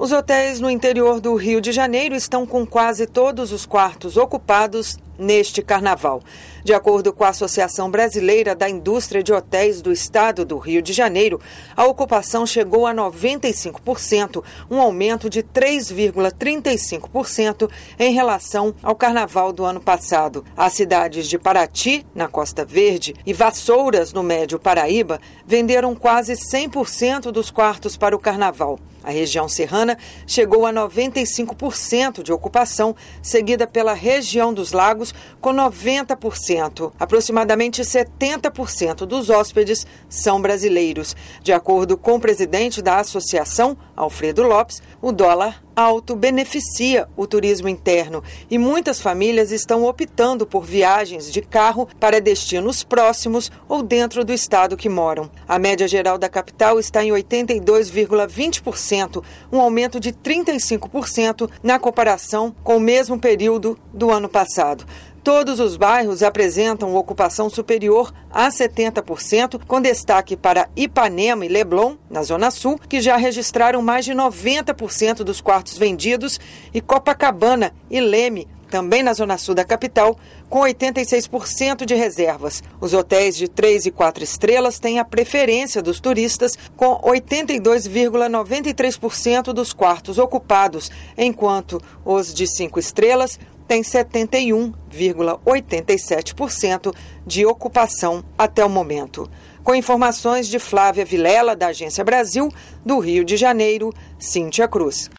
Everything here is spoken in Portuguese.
Os hotéis no interior do Rio de Janeiro estão com quase todos os quartos ocupados neste carnaval. De acordo com a Associação Brasileira da Indústria de Hotéis do Estado do Rio de Janeiro, a ocupação chegou a 95%, um aumento de 3,35% em relação ao carnaval do ano passado. As cidades de Paraty, na Costa Verde, e Vassouras, no Médio Paraíba, venderam quase 100% dos quartos para o carnaval. A região serrana chegou a 95% de ocupação, seguida pela região dos lagos, com 90%. Aproximadamente 70% dos hóspedes são brasileiros. De acordo com o presidente da associação, Alfredo Lopes, o dólar alto beneficia o turismo interno e muitas famílias estão optando por viagens de carro para destinos próximos ou dentro do estado que moram. A média geral da capital está em 82,20%, um aumento de 35% na comparação com o mesmo período do ano passado. Todos os bairros apresentam ocupação superior a 70%, com destaque para Ipanema e Leblon, na Zona Sul, que já registraram mais de 90% dos quartos vendidos, e Copacabana e Leme, também na Zona Sul da capital, com 86% de reservas. Os hotéis de 3 e 4 estrelas têm a preferência dos turistas, com 82,93% dos quartos ocupados, enquanto os de 5 estrelas tem 71,87% de ocupação até o momento. Com informações de Flávia Vilela, da Agência Brasil, do Rio de Janeiro, Cíntia Cruz.